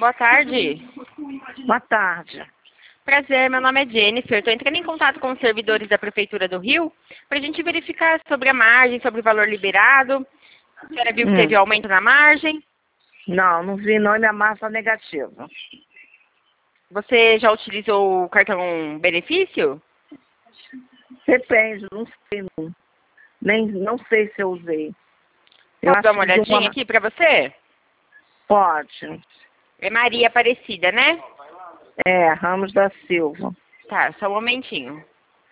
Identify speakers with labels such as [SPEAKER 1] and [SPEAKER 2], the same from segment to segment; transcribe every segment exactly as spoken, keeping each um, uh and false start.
[SPEAKER 1] Boa tarde.
[SPEAKER 2] Boa tarde.
[SPEAKER 1] Prazer, meu nome é Jennifer. Estou entrando em contato com os servidores da Prefeitura do Rio para a gente verificar sobre a margem, sobre o valor liberado. A senhora viu que
[SPEAKER 2] Hum.
[SPEAKER 1] teve aumento na margem?
[SPEAKER 2] Não, não vi não e minha massa negativa.
[SPEAKER 1] Você já utilizou o cartão benefício?
[SPEAKER 2] Depende, não sei. Não, nem, não sei se eu usei. Eu
[SPEAKER 1] Posso dar
[SPEAKER 2] acho
[SPEAKER 1] uma
[SPEAKER 2] que de
[SPEAKER 1] olhadinha
[SPEAKER 2] uma...
[SPEAKER 1] aqui para você?
[SPEAKER 2] Pode.
[SPEAKER 1] É Maria Aparecida, né?
[SPEAKER 2] É, Ramos da Silva.
[SPEAKER 1] Tá, só um momentinho.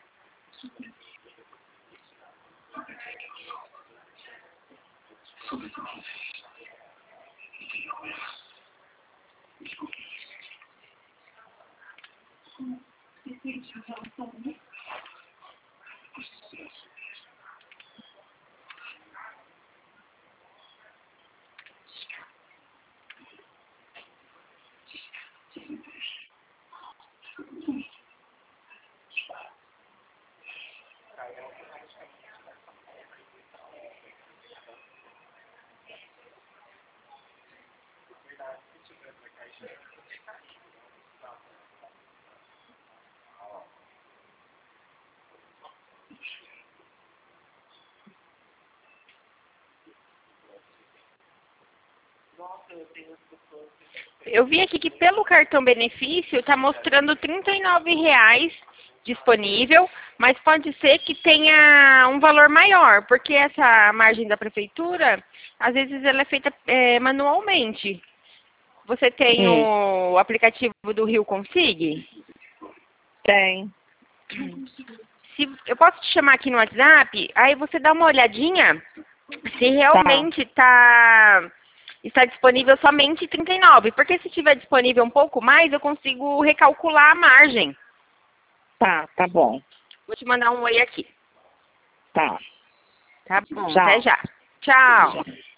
[SPEAKER 1] Eu vi aqui que pelo cartão benefício está mostrando trinta e nove reais disponível, mas pode ser que tenha um valor maior, porque essa margem da prefeitura, às vezes ela é feita é, manualmente. Você tem
[SPEAKER 2] Hum.
[SPEAKER 1] o aplicativo do Rio Consig?
[SPEAKER 2] Tem.
[SPEAKER 1] Se, eu posso te chamar aqui no WhatsApp, aí você dá uma olhadinha se realmente tá, está disponível somente trinta e nove, porque se tiver disponível um pouco mais, eu consigo recalcular a margem.
[SPEAKER 2] Tá, tá bom.
[SPEAKER 1] Vou te mandar um oi aqui.
[SPEAKER 2] Tá.
[SPEAKER 1] Tá bom,
[SPEAKER 2] Tchau.
[SPEAKER 1] até já. Tchau.
[SPEAKER 2] Tchau.